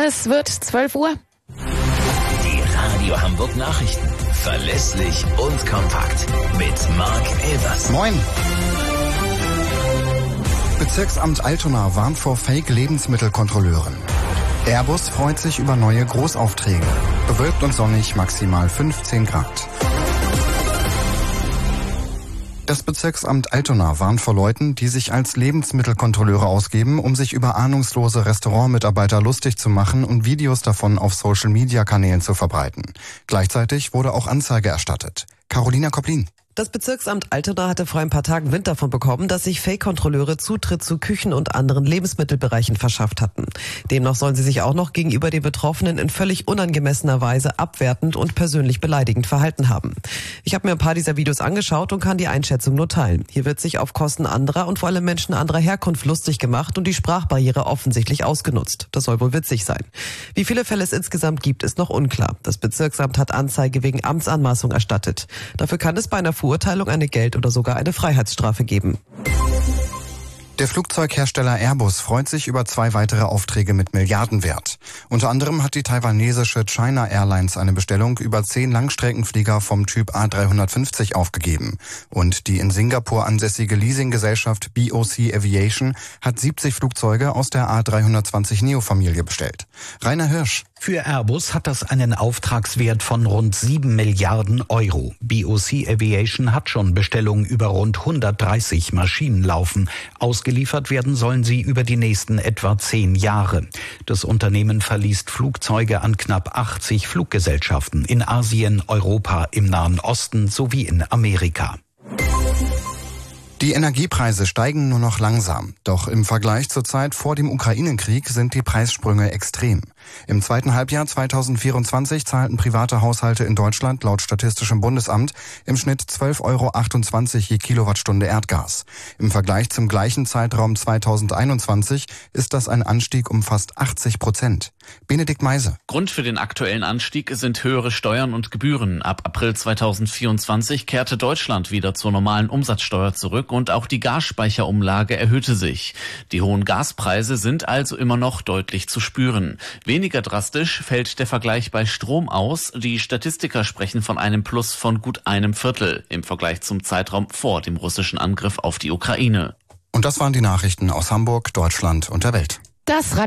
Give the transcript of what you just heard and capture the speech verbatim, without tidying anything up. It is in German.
Es wird zwölf Uhr. Die Radio Hamburg Nachrichten. Verlässlich und kompakt. Mit Marc Elvers. Moin. Bezirksamt Altona warnt vor Fake-Lebensmittelkontrolleuren. Airbus freut sich über neue Großaufträge. Bewölkt und sonnig, maximal fünfzehn Grad. Das Bezirksamt Altona warnt vor Leuten, die sich als Lebensmittelkontrolleure ausgeben, um sich über ahnungslose Restaurantmitarbeiter lustig zu machen und Videos davon auf Social-Media-Kanälen zu verbreiten. Gleichzeitig wurde auch Anzeige erstattet. Carolina Koplin. Das Bezirksamt Altona hatte vor ein paar Tagen Wind davon bekommen, dass sich Fake-Kontrolleure Zutritt zu Küchen und anderen Lebensmittelbereichen verschafft hatten. Demnach sollen sie sich auch noch gegenüber den Betroffenen in völlig unangemessener Weise abwertend und persönlich beleidigend verhalten haben. Ich habe mir ein paar dieser Videos angeschaut und kann die Einschätzung nur teilen. Hier wird sich auf Kosten anderer und vor allem Menschen anderer Herkunft lustig gemacht und die Sprachbarriere offensichtlich ausgenutzt. Das soll wohl witzig sein. Wie viele Fälle es insgesamt gibt, ist noch unklar. Das Bezirksamt hat Anzeige wegen Amtsanmaßung erstattet. Dafür kann es bei einer Verurteilung eine Geld- oder sogar eine Freiheitsstrafe geben. Der Flugzeughersteller Airbus freut sich über zwei weitere Aufträge mit Milliardenwert. Unter anderem hat die taiwanesische China Airlines eine Bestellung über zehn Langstreckenflieger vom Typ A dreihundertfünfzig aufgegeben. Und die in Singapur ansässige Leasinggesellschaft B O C Aviation hat siebzig Flugzeuge aus der A dreihundertzwanzig Neo-Familie bestellt. Rainer Hirsch. Für Airbus hat das einen Auftragswert von rund sieben Milliarden Euro. B O C Aviation hat schon Bestellungen über rund hundertdreißig Maschinen laufen. Ausgeliefert werden sollen sie über die nächsten etwa zehn Jahre. Das Unternehmen verliest Flugzeuge an knapp achtzig Fluggesellschaften in Asien, Europa, im Nahen Osten sowie in Amerika. Die Energiepreise steigen nur noch langsam. Doch im Vergleich zur Zeit vor dem Ukraine-Krieg sind die Preissprünge extrem. Im zweiten Halbjahr zweitausendvierundzwanzig zahlten private Haushalte in Deutschland laut Statistischem Bundesamt im Schnitt zwölf Euro achtundzwanzig je Kilowattstunde Erdgas. Im Vergleich zum gleichen Zeitraum zweitausendeinundzwanzig ist das ein Anstieg um fast achtzig Prozent. Benedikt Meise. Grund für den aktuellen Anstieg sind höhere Steuern und Gebühren. Ab April zweitausendvierundzwanzig kehrte Deutschland wieder zur normalen Umsatzsteuer zurück und auch die Gasspeicherumlage erhöhte sich. Die hohen Gaspreise sind also immer noch deutlich zu spüren. Weniger drastisch fällt der Vergleich bei Strom aus. Die Statistiker sprechen von einem Plus von gut einem Viertel im Vergleich zum Zeitraum vor dem russischen Angriff auf die Ukraine. Und das waren die Nachrichten aus Hamburg, Deutschland und der Welt. Das